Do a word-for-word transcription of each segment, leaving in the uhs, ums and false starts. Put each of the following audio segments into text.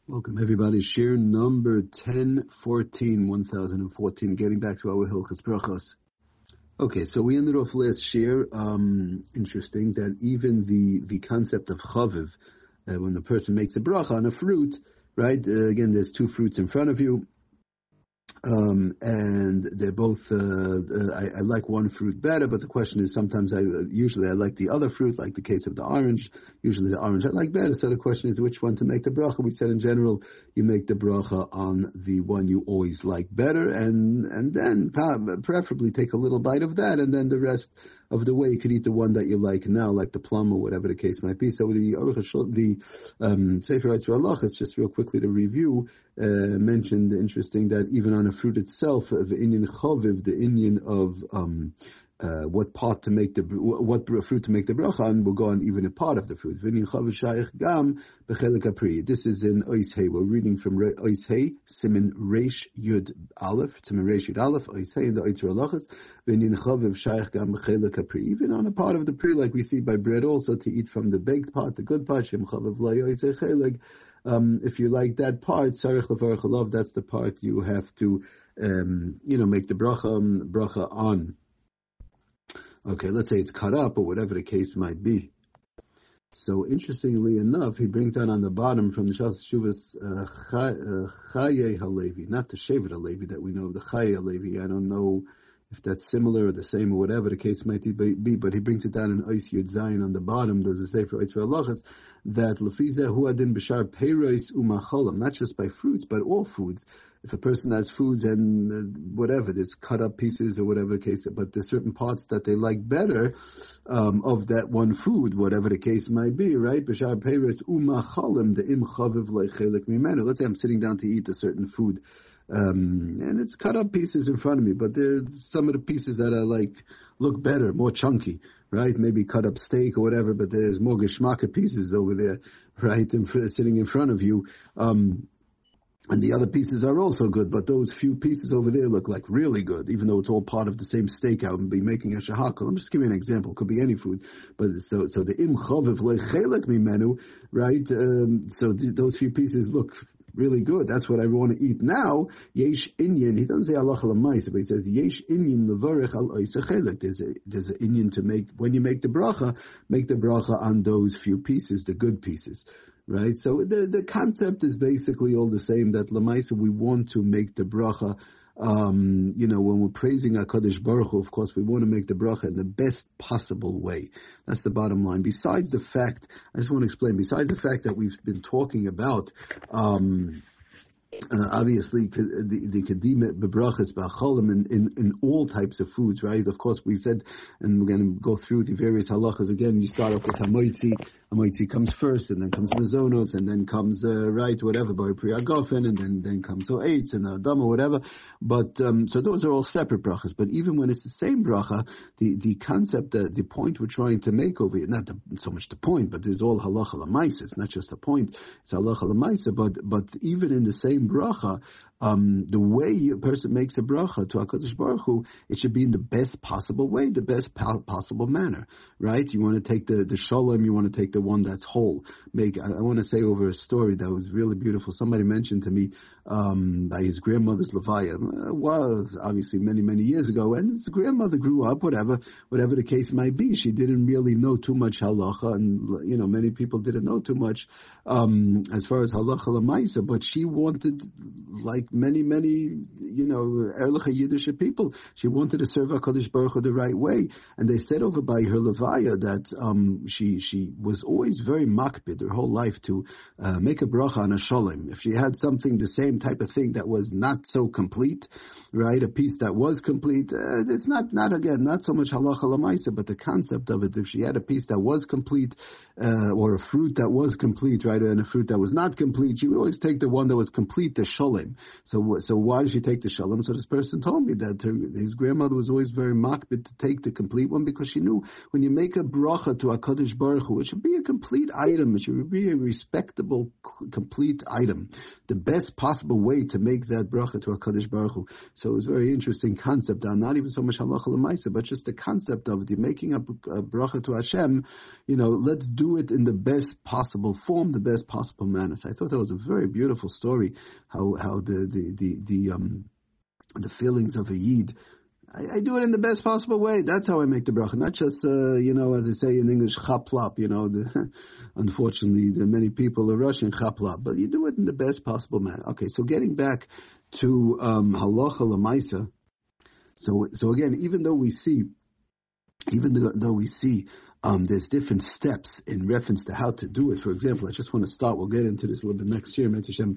Welcome everybody. Shir number ten fourteen, one thousand fourteen. Getting back to our Hilchas Brachos. Okay, so we ended off last shir. Um, interesting that even the the concept of chaviv, uh, when the person makes a bracha on a fruit, right? Uh, again, there's two fruits in front of you. Um, and they're both, uh, uh, I, I like one fruit better, but the question is sometimes I, usually I like the other fruit, like the case of the orange. Usually the orange I like better. So the question is which one to make the bracha. We said in general, you make the bracha on the one you always like better, and, and then preferably take a little bite of that, and then the rest of the way you could eat the one that you like now, like the plum or whatever the case might be. So the the um, Sefer Yitzra Halachos, just real quickly to review, uh, mentioned interesting that even on a fruit itself, of Inyan Chaviv, the Inyan of um, uh, what part to make the what fruit to make the bracha on will go on even a part of the fruit. V'inyan Chaviv Shayich Gam B'Chelik HaPri. This is in Ois Hey. We're reading from Ois Hey, Simin Reish Yud Aleph, Simin Reish Yud Aleph, Ois Hey in the Yitzra Halachos. V'inyan Chaviv Shayich Gam B'Chelik HaPri. Even on a part of the pri, like we see by bread, also to eat from the baked part, the good part. Shem Chaviv Lo Yoisei Chelik. Um, if you like that part, Sarich Levarach Alav, that's the part you have to, um, you know, make the bracha, um, bracha on. Okay, let's say it's cut up or whatever the case might be. So interestingly enough, he brings out on the bottom from the Shas Shuvas Chaye Halevi, not the Shevet Halevi that we know, the Chaye Halevi. I don't know if that's similar or the same or whatever the case might be, but he brings it down in Ois Yud Zayin on the bottom. Does it say for Yitzra Halachos that Lefize Hu Adin B'Shar Peiros U'Macholam, not just by fruits but all foods. If a person has foods and uh, whatever, there's cut up pieces or whatever the case, but there's certain parts that they like better um, of that one food, whatever the case might be, right? B'Shar Peiros U'Macholam the Im Chaviv Lechelik Mimenu. Let's say I'm sitting down to eat a certain food. Um, and it's cut up pieces in front of me, but there are some of the pieces that are like, look better, more chunky, right? Maybe cut up steak or whatever, but there's more geschmacke pieces over there, right? In, sitting in front of you. Um, and the other pieces are also good, but those few pieces over there look like really good, even though it's all part of the same steak. I would be making a shahakal. I'm just giving an example. It could be any food. But so, so the im chaviv lechelek mimenu, right? Um, so th- those few pieces look really good. That's what I want to eat now. Yesh inyan. He doesn't say halacha l'maisa, but he says yesh inyan levarich al oisa chelek. There's a there's an inyan to make when you make the bracha, make the bracha on those few pieces, the good pieces, right? So the the concept is basically all the same. That l'maisa we want to make the bracha. Um, you know, when we're praising HaKadosh Baruch Hu, of course, we want to make the bracha in the best possible way. That's the bottom line. Besides the fact, I just want to explain, besides the fact that we've been talking about, um, Uh, obviously, the the kedima bebrachas ba'cholim in, in in all types of foods, right? Of course, we said, and we're going to go through the various halachas again. You start off with hamoitzi. Hamoitzi comes first, and then comes mezonos, and then comes uh, right whatever by priyagofen, and then then comes oetz and adam or whatever. But um, so those are all separate brachas. But even when it's the same bracha, the the concept, the the point we're trying to make over here, not the, so much the point, but there's all halacha l'maisa. It's not just a point; it's halacha l'maisa. But but even in the same bracha, um, the way a person makes a bracha to HaKadosh Baruch Hu, it should be in the best possible way, the best po- possible manner, right? You want to take the, the shalom, you want to take the one that's whole. Make, I, I want to say over a story that was really beautiful. Somebody mentioned to me, um, by his grandmother's levaya, uh, well, obviously many, many years ago, and his grandmother grew up, whatever, whatever the case might be. She didn't really know too much halacha, and, you know, many people didn't know too much, um, as far as halacha l'maisa, but she wanted, like many, many, you know, Erlich Yiddish people, she wanted to serve HaKadosh Baruch Hu the right way. And they said over by her levaya that um, she she was always very makpid her whole life to uh, make a bracha on a shalom. If she had something, the same type of thing that was not so complete, right, a piece that was complete, uh, it's not, not again, not so much halacha l'maisa, but the concept of it, if she had a piece that was complete, uh, or a fruit that was complete, right, and a fruit that was not complete, she would always take the one that was complete, the shalom. shalem. So, so why did she take the shalem? So this person told me that her, his grandmother was always very makbid to take the complete one, because she knew when you make a bracha to HaKadosh Baruch Hu, it should be a complete item. It should be a respectable, complete item. The best possible way to make that bracha to HaKadosh Baruch Hu. So it was a very interesting concept, not even so much halacha l'maisa, but just the concept of it. You're making a, a bracha to Hashem, you know, let's do it in the best possible form, the best possible manner. So I thought that was a very beautiful story, how how the the the, the um the feelings of a yid. I, I do it in the best possible way. That's how I make the bracha, not just uh, you know, as I say in English, chaplap. You know, the, unfortunately, the many people are Russian chaplap, but you do it in the best possible manner. Okay, so getting back to um, halacha l'maisa. So so again, even though we see, even though, though we see. Um, there's different steps in reference to how to do it. For example, I just want to start, we'll get into this a little bit next year,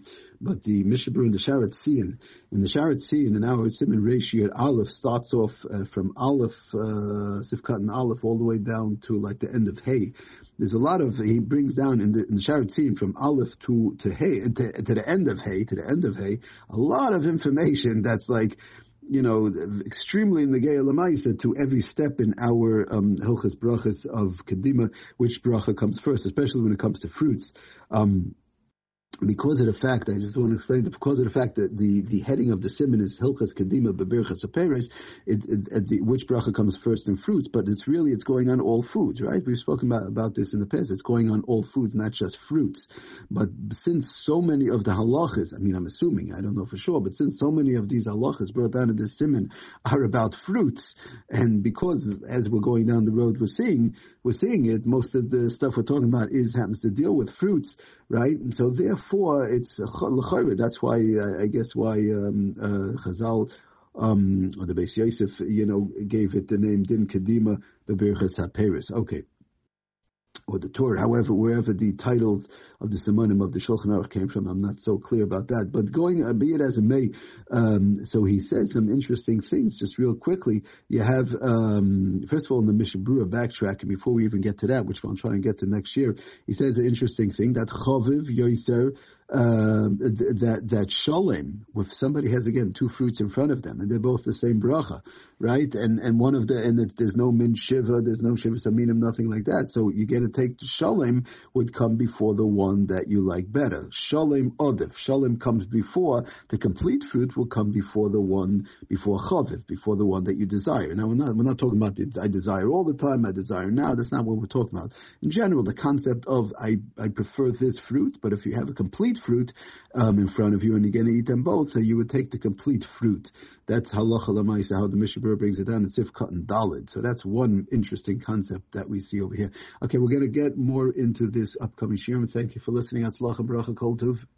but the Mishabur and the Sharat Siyan, in the Sharat Siyan, in our Siman ratio at Aleph starts off uh, from Aleph, uh, Sifkat and Aleph, all the way down to like the end of Hay. There's a lot of, he brings down in the, in the Sharat Siyan from Aleph to, to Hay, to, to the end of Hay, to the end of Hay, a lot of information that's like, you know, extremely negei l'maisa to every step in our um, hilchas brachas of kedima, which bracha comes first, especially when it comes to fruits. Um, Because of the fact, I just want to explain, because of the fact that the, the heading of the siman is Hilchas Kedima Bebirchas Aperes, it, it, it, the, which bracha comes first in fruits, but it's really, it's going on all foods, right? We've spoken about, about this in the past. It's going on all foods, not just fruits. But since so many of the halachas, I mean, I'm assuming, I don't know for sure, but since so many of these halachas brought down in the siman are about fruits, and because as we're going down the road, we're seeing, we're seeing it, most of the stuff we're talking about is, happens to deal with fruits, right? And so therefore, it's l'chayre. That's why uh, I guess why um, uh, Chazal um, or the Beis Yosef, you know, gave it the name Din Kedima Bebirchas HaPeres. Okay. Or the Torah, however, wherever the titles of the Simanim of the Shulchan Aruch came from, I'm not so clear about that. But going, uh, be it as it may, um, so he says some interesting things just real quickly. You have, um, first of all, in the Mishabura backtracking, before we even get to that, which we'll try and get to next year, he says an interesting thing, that Choviv Yoiser, uh, that, that Sholem, if somebody has, again, two fruits in front of them, and they're both the same bracha, right? And, and one of the, and it, there's no min shiva, there's no shiva saminim, nothing like that. So you get to take the Sholem would come before the one that you like better. Sholem Odif. Sholem comes before, the complete fruit will come before the one, before Chaviv, before the one that you desire. Now we're not, we're not talking about the, I desire all the time, I desire now, that's not what we're talking about. In general, the concept of I, I prefer this fruit, but if you have a complete fruit um, in front of you and you're going to eat them both, so you would take the complete fruit. That's halacha l'maisa, how the Mishabur brings it down. It's Sifkat and Dalid. So that's one interesting concept that we see over here. Okay, we're going to get more into this upcoming shiur. Thank you for listening. Atzlacha bracha kol tov.